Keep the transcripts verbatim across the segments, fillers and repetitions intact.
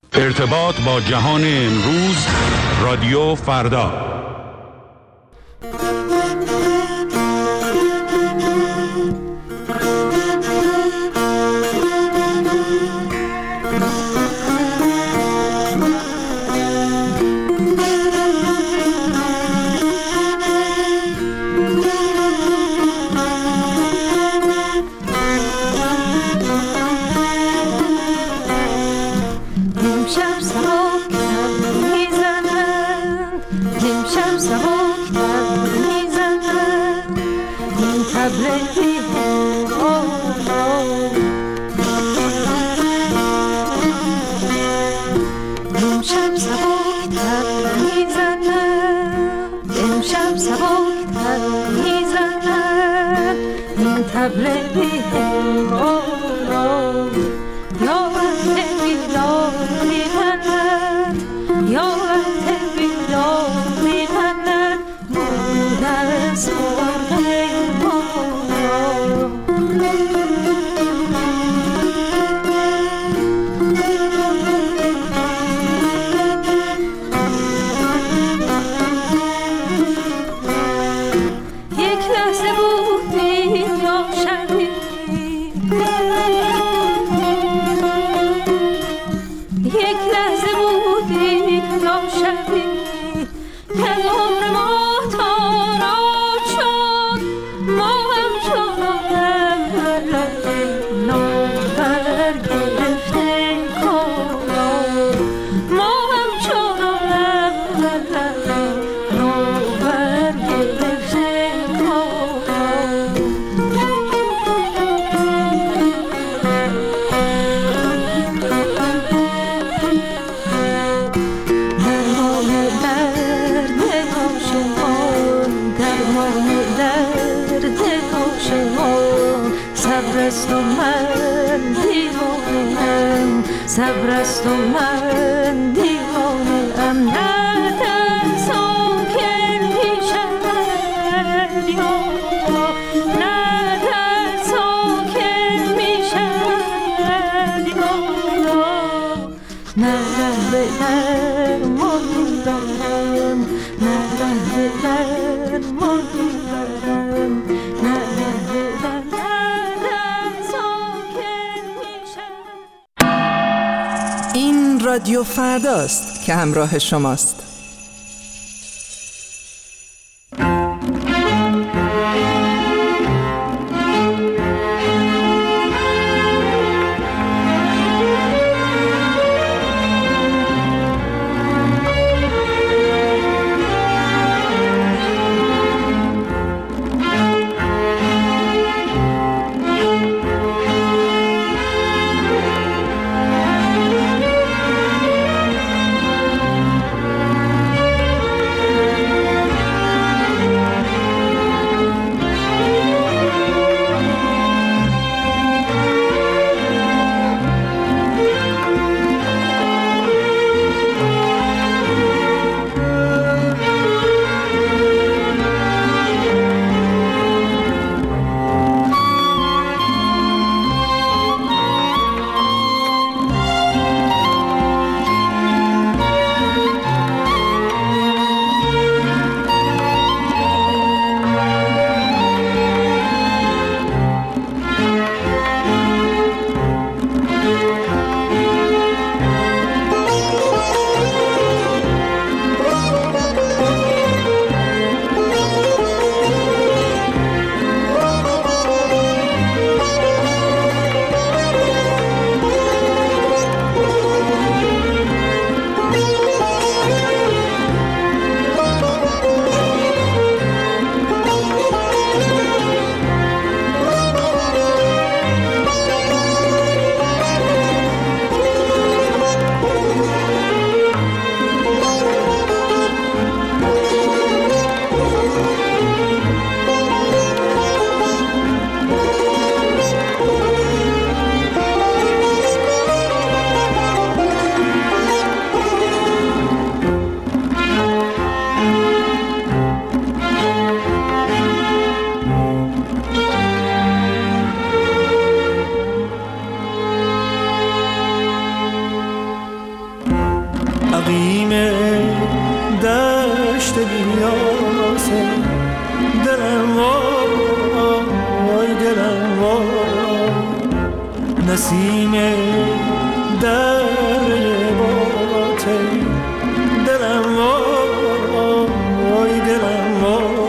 ارتباط با جهان امروز، رادیو فردا. این رادیو فرداست که همراه شماست. اقیم دشت بیاسه، دلم وای دلم وای، نسیم دره باته، دلم وای دلم وای.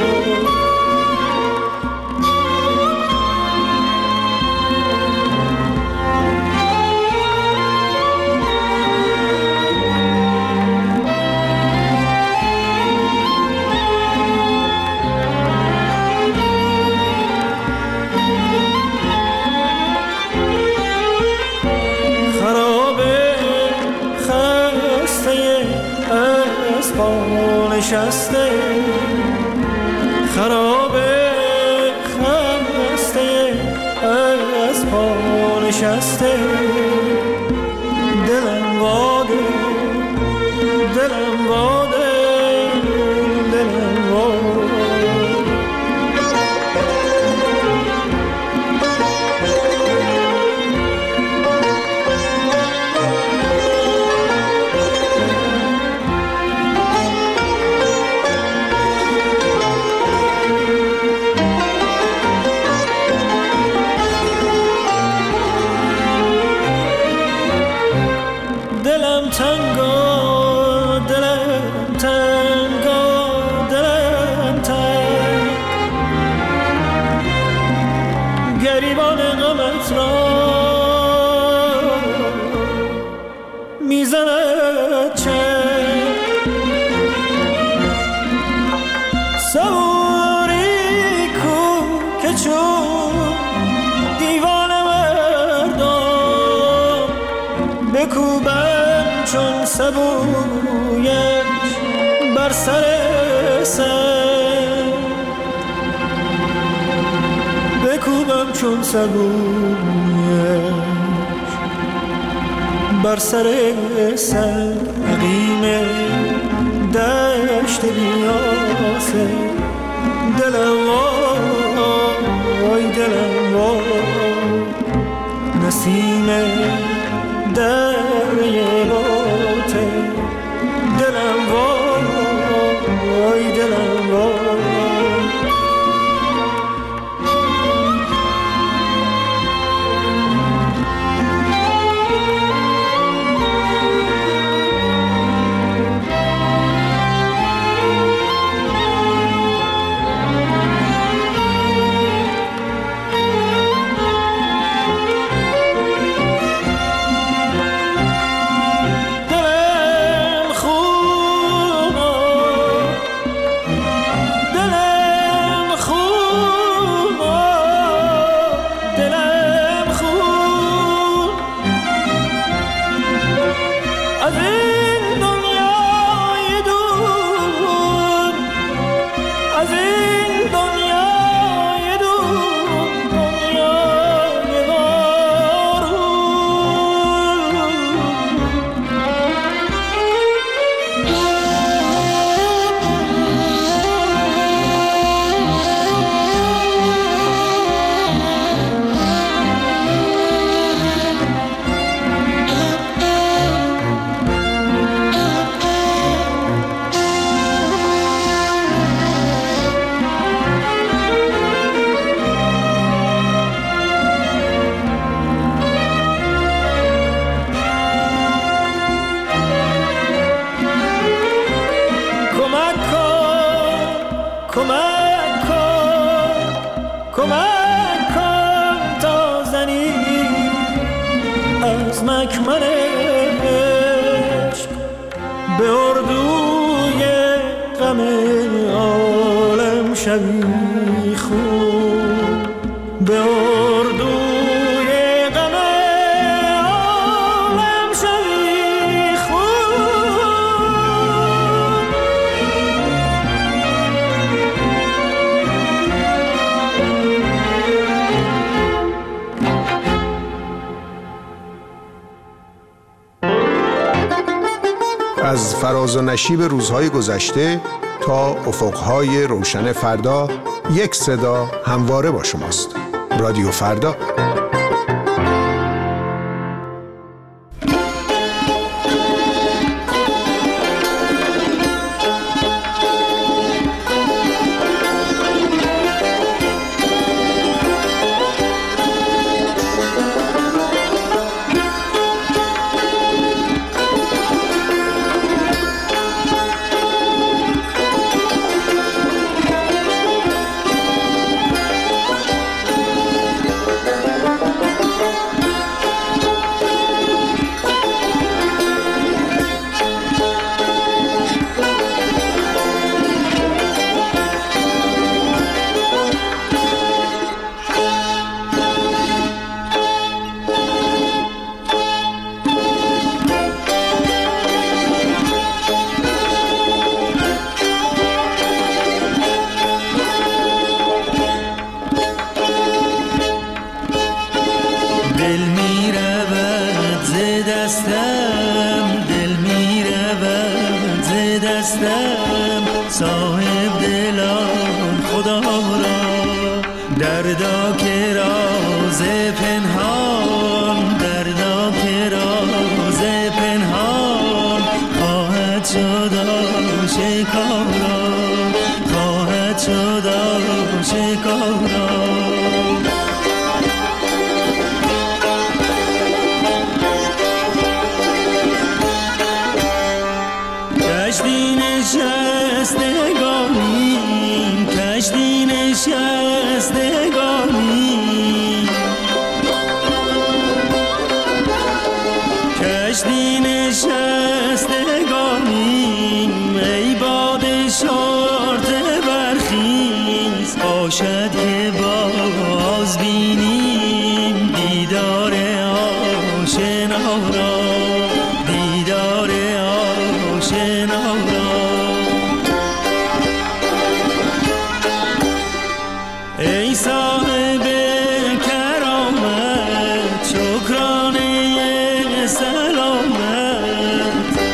نشسته خرابه خسته از پا نشسته، دلم واده دلم واده دلم واده. سبویش بر سر سر، بکوبم چون سبویش بر سر سر. اقیم دشت بیاسه، دلم وای دلم وای، نسیم دره باته، دلم وای دلم وای. مکمن عشق به اردوی غم عالم شبی خون، به اردوی غم عالم شبی خون. از فراز و نشیب روزهای گذشته تا افقهای روشن فردا، یک صدا همواره با شماست. رادیو فردا. دستم دل میرود ز دستم صاحب دلان خدا را دردا که راز پنهان دردا که راز پنهان خواهد شد آشکارا خواهد شد آشکارا کشتی نشستگانی کشتی نشستگانی کشتی نشستگانی ای باد شرطه برخیز باشد که باز بینیم دیدار آشنا را دیدار آشنا را ای صاحب کرامت شکرانه سلامت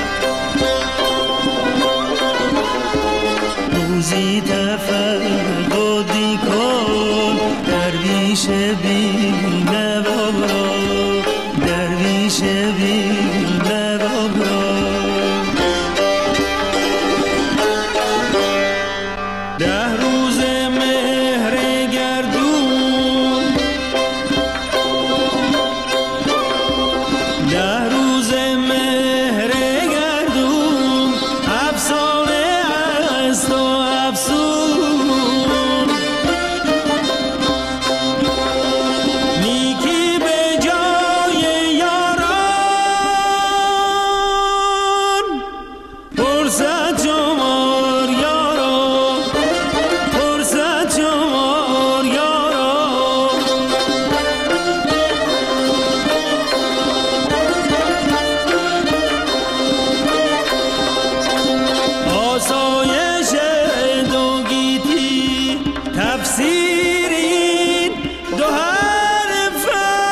روزی تفقدی کن درویش بی نوا را درویش بی نوا را ده روز مهر گردون ده روز مهر گردون افسانه است و افسون نیکی به جای یاران فرصت شمار یاران فرصت شمار یاران آسایش دو گیتی تفسیرین دو حرف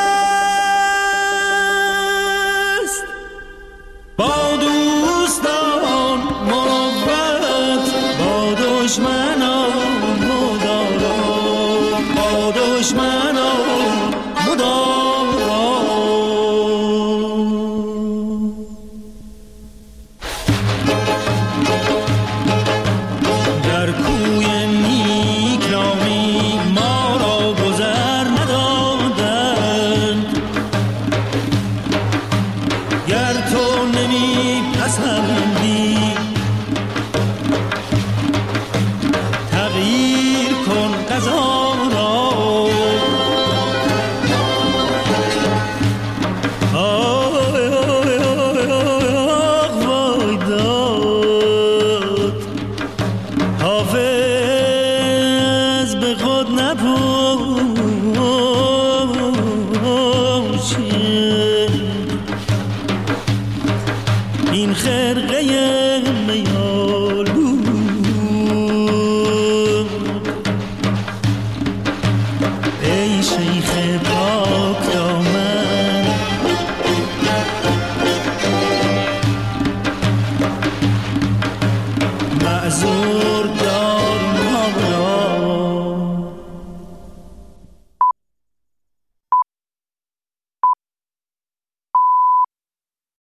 است با دوستان مروت با دشمنان مدارا با دشمنان مدارا در کوی نیکنامی ما را گذر ندادند گر تو نمی پسندی تغییر کن قضا را آی آی آی آی وای داد حافظ به خود نپوشید این خرقه